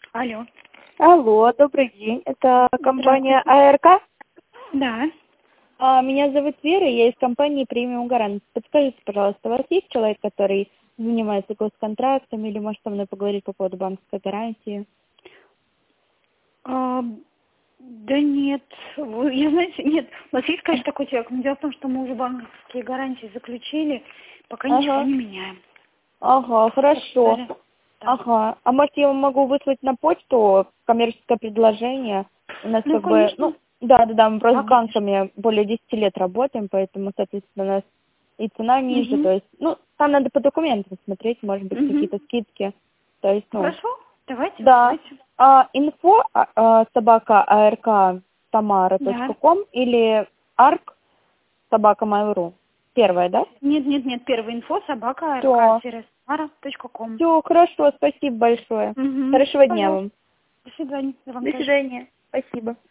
Алло. Алло, добрый день. Это компания АРК? Да. Меня зовут Вера, я из компании «Премиум Гарант». Подскажите, пожалуйста, у вас есть человек, который занимается госконтрактами или может со мной поговорить по поводу банковской гарантии? Да нет. Я, знаете, нет. У нас есть, конечно, такой человек, но дело в том, что мы уже банковские гарантии заключили, пока ничего не меняем. Ага, хорошо. Да. Ага. А может, я вам могу выслать на почту коммерческое предложение? У нас Ну, конечно. да, мы просто Да, с банками более 10 лет работаем, поэтому, соответственно, у нас и цена ниже, то есть, там надо по документам смотреть, может быть, какие-то скидки. То есть, Хорошо, давайте, да. вызывайте. Инфо собака АРК Да. Тамара.ком или арк собака Mail.ru. Первое, да? Нет, первый инфо, собака, Все. rk-mara.com. Все, хорошо, спасибо большое. Хорошего дня Пожалуйста. вам. До свидания. Вам До тоже. свидания. Спасибо.